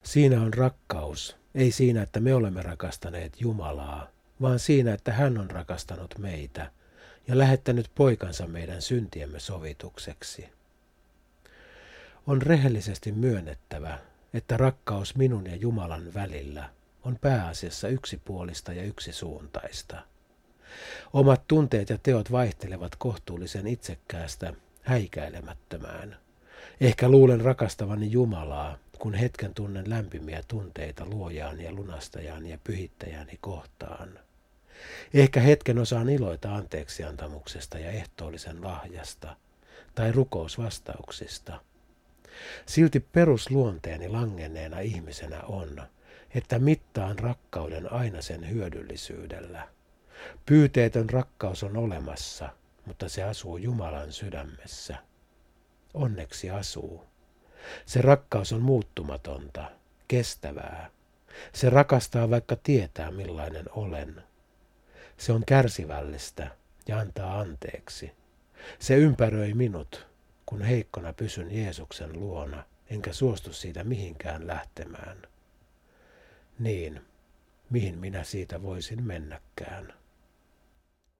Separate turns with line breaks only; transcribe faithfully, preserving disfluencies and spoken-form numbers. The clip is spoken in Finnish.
Siinä on rakkaus, ei siinä, että me olemme rakastaneet Jumalaa, vaan siinä, että hän on rakastanut meitä ja lähettänyt poikansa meidän syntiemme sovitukseksi. On rehellisesti myönnettävä, että rakkaus minun ja Jumalan välillä on pääasiassa yksipuolista ja yksisuuntaista. Omat tunteet ja teot vaihtelevat kohtuullisen itsekkäästä häikäilemättömään. Ehkä luulen rakastavani Jumalaa, kun hetken tunnen lämpimiä tunteita luojaani ja lunastajani ja pyhittäjäni kohtaan. Ehkä hetken osaan iloita anteeksiantamuksesta ja ehtoollisen lahjasta tai rukousvastauksista. Silti perusluonteeni langenneena ihmisenä on, että mittaan rakkauden aina sen hyödyllisyydellä. Pyyteetön rakkaus on olemassa, mutta se asuu Jumalan sydämessä. Onneksi asuu. Se rakkaus on muuttumatonta, kestävää. Se rakastaa, vaikka tietää millainen olen. Se on kärsivällistä ja antaa anteeksi. Se ympäröi minut, kun heikkona pysyn Jeesuksen luona, enkä suostu siitä mihinkään lähtemään. Niin, mihin minä siitä voisin mennäkään.